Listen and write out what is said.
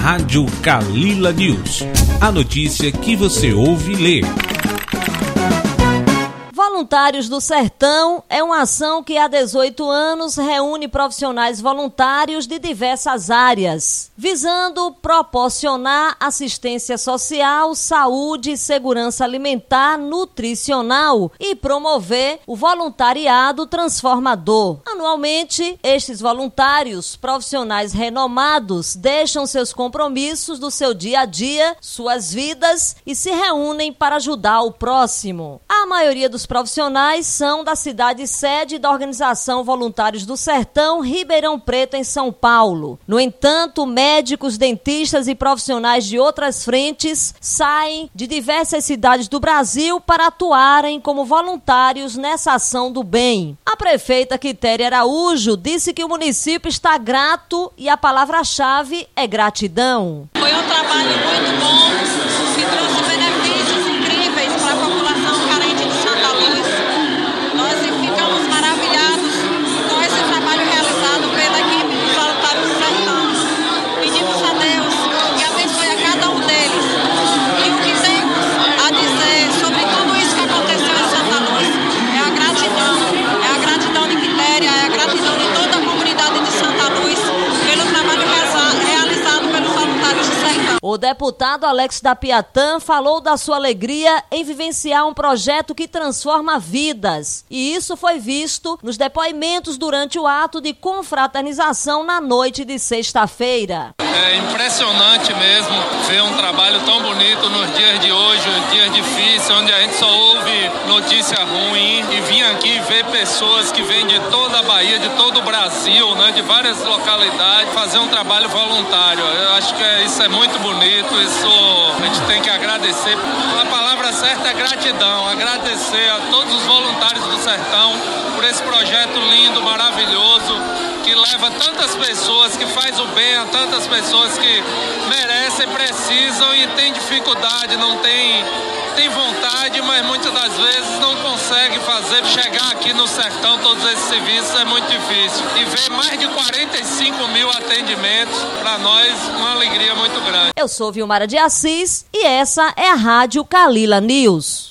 Rádio Kalila News. A notícia que você ouve e lê. Voluntários do Sertão é uma ação que há 18 anos reúne profissionais voluntários de diversas áreas, visando proporcionar assistência social, saúde, segurança alimentar, nutricional e promover o voluntariado transformador. Anualmente, estes voluntários, profissionais renomados, deixam seus compromissos do seu dia a dia, suas vidas e se reúnem para ajudar o próximo. A maioria dos profissionais são da cidade sede da Organização Voluntários do Sertão, Ribeirão Preto, em São Paulo. No entanto, médicos, dentistas e profissionais de outras frentes saem de diversas cidades do Brasil para atuarem como voluntários nessa ação do bem. A prefeita Quitéria Araújo disse que o município está grato e a palavra-chave é gratidão. Foi um trabalho muito bom, que trouxe benefícios incríveis para a população carente de Santa Luz. Nós ficamos maravilhados com esse trabalho realizado pela equipe dos voluntários do Sertão. Pedimos a Deus que abençoe a cada um deles. E o que temos a dizer sobre tudo isso que aconteceu em Santa Luz é a gratidão. É a gratidão de Quitéria, é a gratidão de toda a comunidade de Santa Luz pelo trabalho realizado pelos voluntários do Sertão. O deputado Alex da Piatã falou da sua alegria em vivenciar um projeto que transforma vidas. E isso foi visto nos depoimentos durante o ato de confraternização na noite de sexta-feira. É impressionante mesmo ver um trabalho tão bonito nos dias de hoje, uns dias difíceis, onde a gente só ouve notícia ruim, e vir aqui ver pessoas que vêm de toda a Bahia, de todo o Brasil, né, de várias localidades, fazer um trabalho voluntário. Eu acho que isso é muito bonito, isso a gente tem que agradecer. A palavra certa é gratidão, agradecer a todos os voluntários do Sertão por esse projeto lindo, maravilhoso, que leva tantas pessoas, que faz o bem a tantas pessoas que merecem, precisam e têm dificuldade, não tem vontade, mas muitas das vezes não consegue fazer. Chegar aqui no Sertão, todos esses serviços é muito difícil. E ver mais de 45 mil atendimentos, para nós, uma alegria muito grande. Eu sou Vilmara de Assis e essa é a Rádio Kalila News.